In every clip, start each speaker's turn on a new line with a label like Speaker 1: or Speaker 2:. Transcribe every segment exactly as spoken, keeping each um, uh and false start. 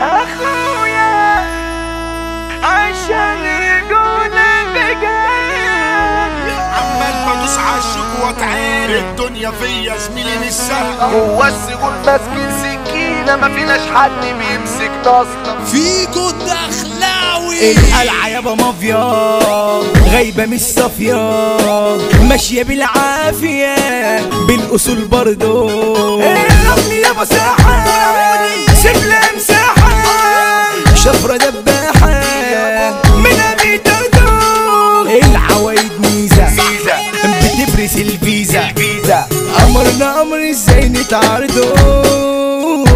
Speaker 1: اخويا عشان رجولة بجد
Speaker 2: عمال بدوس عالشوك واتعارك الدنيا فيا زميلي مش سهل.
Speaker 1: هو السجون ماسكين سكينة ما فيناش حد بيمسك نصنا
Speaker 3: فيكو الدخلاوي
Speaker 4: القلعة يابا مافيا غايبة مش صافية ماشية بالعافية بالأصول برضو الرمل يابا ساحة سبلة مساحة شفرة دباحة من أبي دردو العوايد ميزة بتبرس الفيزا أمرنا أمر ازاي نتعرضو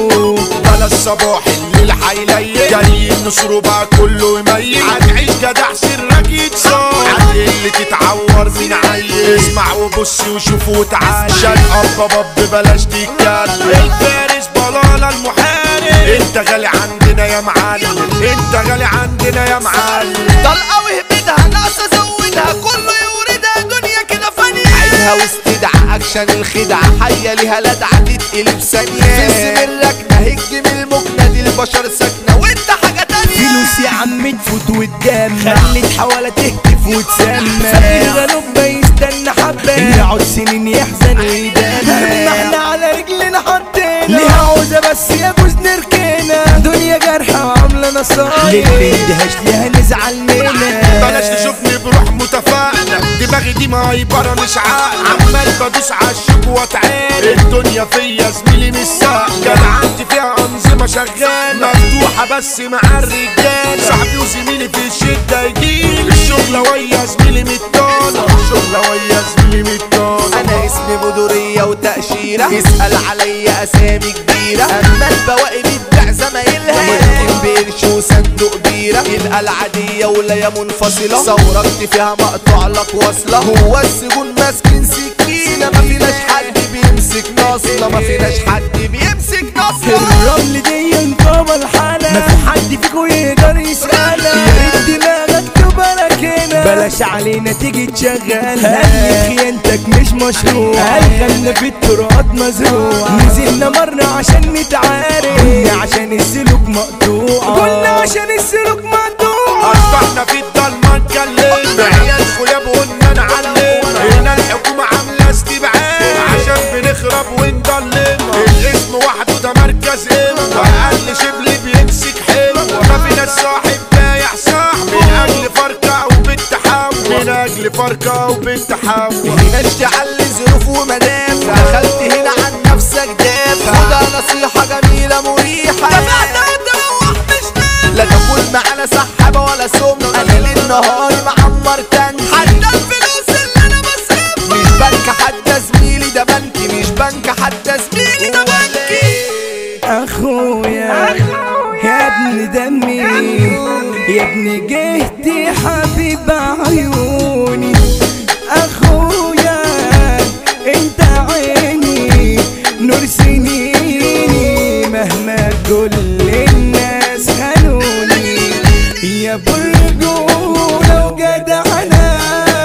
Speaker 2: على الصباح الليل حيليل جايين نصره بقى كله يميل هتعيش جدع سرك يتصار اللي تتعور من عيل اسمع وبص وشوف وتعال شاد اب باب بلاش تتكلم الفارس بلاله المحارب انت غالي عندنا يا معلم انت غالي عندنا يا معلم
Speaker 1: طلقة وهبدها ناقصة زودها كله يوردها دنيا كده فانية عينها واستدعى اكشن الخدعة حية ليها لدعة تتقلب ثانية في سمرك نهج من المكنة دي البشر ساكنة وانت حاجة تانية
Speaker 4: فلوس يا عم تفوت وتدم خلت حوالة تهتف وتسمى فقير غلوب يستنى حبة يقعد سنين يحزن ويدمع ما احنا على رجلنا حطينا ليها عوزة بس يجوز نركينا دنيا جرحة وعاملة نصايح للي اندهاش ليها نزعل منها
Speaker 2: بلاش تشوفني بروح متفائلة دماغي دي مهيبرة مش عاقلة عمال بدوس عالشوك واتعارك الدنيا فيا زميلي مش سهلة جدع عندي فيها أنظمة شغالة مفتوحة بس مع الرجالة صاحبي وزميلي في الشدة يجيلي الشغلة ويا زميلي متطالة الشغلة ويا زميلي متطالة
Speaker 1: انا اسمي بدورية وتأشيرة اسأل عليا اسامي كبيرة اما البواقي بتبيع زمايلها ممكن بقرش وصندوق بيرة يبقى العادية ولا منفصلة ثورت فيها مقطوع لك واصلة هو السجون ماسكين سكينة ما فيناش حد بيمسك نصلة ما فيناش حد بيمسك نصلة
Speaker 4: الرمل دي انطبع الحالة ما في حد فيكو يقدر يسألها يا ريت دماغك تبارك هنا بلاش علينا تيجي تشغلها هل خيانتك مش مشروع هل خلنا في التراب مزروع نزلنا مرة عشان نتعارك قلنا عشان السلوك مقطوع قلنا عشان السلوك مقطوع
Speaker 2: أصبحنا في الضلمة نكلم عيال خياب قلنا نعلم هنا الحكومة عاملة استبعاد عشان بنخرب ونضلم الاسم وحده ده مركز قوة وأقل شبل بيمسك حلو ما في ناس صاحب بايع صاحب من أجل فرقة وبالتحول من أجل فرقة وبالتحول
Speaker 1: هنا اشتعل ظروف ومدافع دخلت هنا عن نفسك دافع خدها نصيحة جميلة مريحة لا تقول معانا سحابة ولا سم انا ليل نهاري معمر تاني حتى الفلوس اللي انا بصرفها مش بنك حتى زميلي ده بنكي مش بنك حتى زميلي ده بنكي
Speaker 4: اخويا يا ابن دمي يا ابن جهتي حبيب عيوني اخويا انت عيني نور سنيني مهما كل الناس خانوني يا برجولة وجدعنة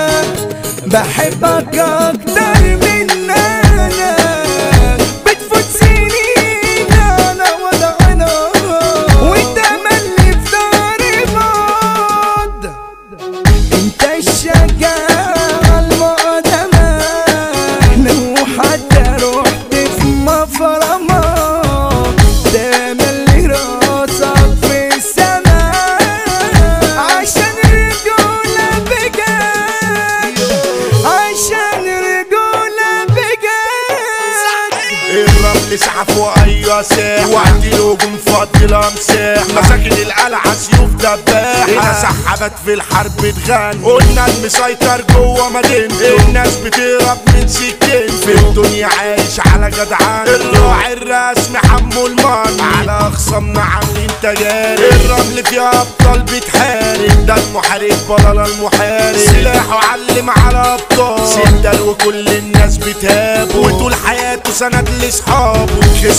Speaker 4: بحبك اكتر من انا بتفوت سنين انا وضعنا وانت ملي في داري بعض انت الشجاعة المقدمة لو حتى رحت في مفرمة ده ملي راسك في السماء عشان رجولة بجد عشان رجولة بجد
Speaker 2: الرمل سحف وايوه ساح وعدي الهجوم فضي لمساح مساكن القلعه سيوف دباح هنا سحبت في الحرب تغني قلنا المسيطر جوه مدينته الناس بتهرب من سكين في الدنيا عايش على جدعان الراعي الرسمي حمو المان على اخصامنا عاملين تجارب الرمل فيها ابطال بتحارب ده المحارب بلاله المحارب سلاحه علم على ابطال سندل وكل الناس بتهابه وطول حياته سند لاصحابه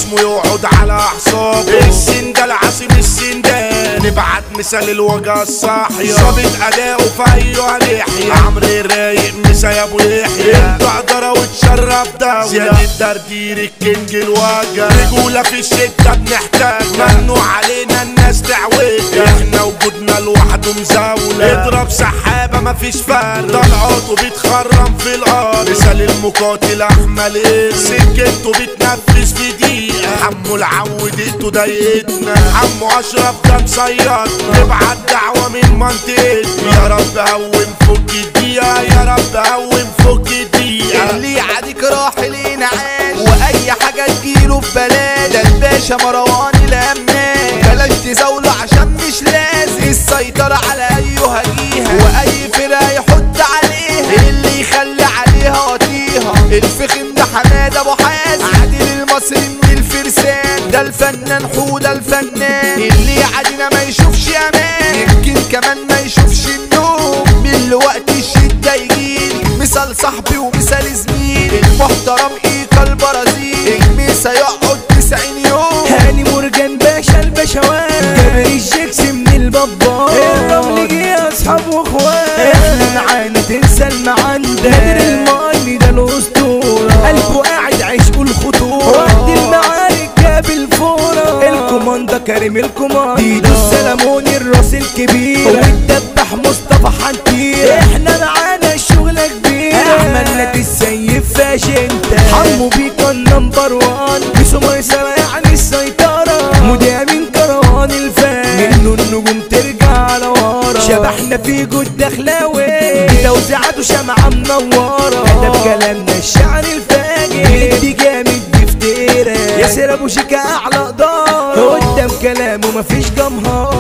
Speaker 2: خصمه يقعد على اعصابه. السن ده العاصم السندان نبعت مثال الوجه الصاحية ظابط اداؤه في ايوه لحية. عمرو الرايق مسا يا ابو يحيى انتوا اقدر وتشرف دولة. زياد الدردير الكينج الوجه رجولة في الشدة بنحتاج ممنوع علينا الناس تعوج. احنا وجودنا لوحده مزاولة اضرب سحابة مفيش فرق طلعاته بيتخرم في الارض. مثال المقاتل احمل ايه سكته بتنفذ في دقيقة. حمو العود ايده ضايقتنا حمو اشرف ده مصيرنا. نبعت دعوة من منطقتنا يا رب هون فك الدقيقة يا رب هون فك الدقيقة.
Speaker 1: اللي يعاديك راح لينا عاش واي حاجة تجيله ببلاش. ده الباشا مروان الامنان بلاش تزاوله عشان مش لازم السيطرة على ايها جيها. واي فرقة يحط عليها اللي يخلي عليها وطيها. الفخم ده حماد ابو حازم عادل المصري من الفرسان. ده الفنان حوده الفنان اللي يعادينا ما يشوفش امان. يمكن كمان ما يشوفش النوم من وقت الشدة يجيلي. مثال صاحبي ومثال زميلي المحترم ايكا البرازيل. الميسا يقعد تسعين يوم.
Speaker 4: هاني مرجان باشا البشوات جابر الجكس من البابار. الرمل جه اصحاب واخوات احنا معانا تنسى المعندة. نادر الماني ده الاسطورة قلبه قاعد عشقه الخطورة. وقت المعارك جاب الفورة الكوماندا كريم الكوماندا. ديدو السلموني الراس الكبير والدبح مصطفى حنتير. احنا معانا الشغلة كبيرة عملنا السيف فاشنتا. حمو بيكا النمبر وان بيسو ميسرة يعني السيطرة. مذيع من كروان الفان منه النجوم ترجع على ورا. شبحنا في جود دخلاوي توزيعاته شمعة منورة. ده بكلامنا الشعر الفاجر ندي جامد بفتيرة. ياسر ابو شيكا اعلى قدار قدام كلامه مفيش جمهور.